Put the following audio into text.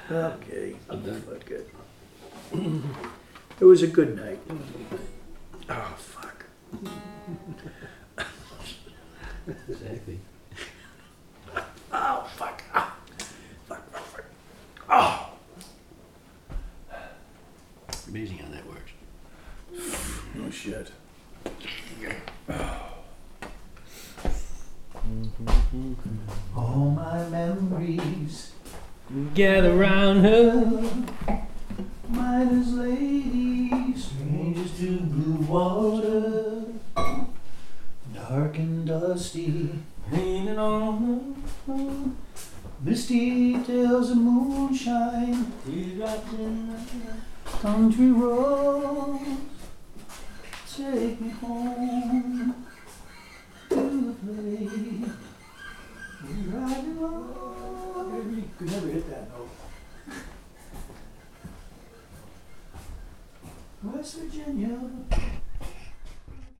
Okay. I'm done. Fuck it. It was a good night. Oh, fuck. Exactly. Oh, fuck. Ah. Fuck. Oh. Amazing how that works. No shit. All my memories Gather round her. miners, ladies, strangers to blue water, dark and dusty, Leaning on her. misty tales of moonshine, Teardrops in the country roads, take me home to the place where I belong. You could never hit that note. West Virginia.